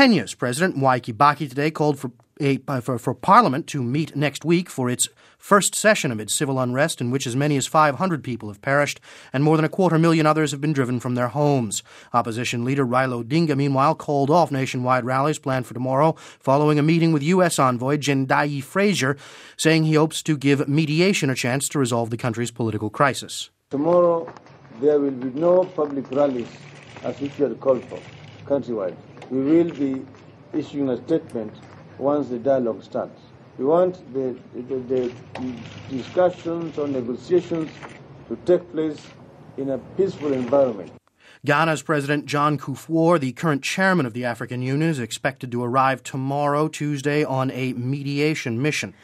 Kenya's President Mwai Kibaki today called for Parliament to meet next week for its first session amid civil unrest in which as many as 500 people have perished and more than 250,000 others have been driven from their homes. Opposition leader Raila Odinga, meanwhile, called off nationwide rallies planned for tomorrow following a meeting with U.S. envoy Jendayi Fraser, saying he hopes to give mediation a chance to resolve the country's political crisis. Tomorrow, there will be no public rallies as which we had called for countrywide. We will be issuing a statement once the dialogue starts. We want the discussions or negotiations to take place in a peaceful environment. Ghana's President John Kufuor, the current chairman of the African Union, is expected to arrive tomorrow, Tuesday, on a mediation mission.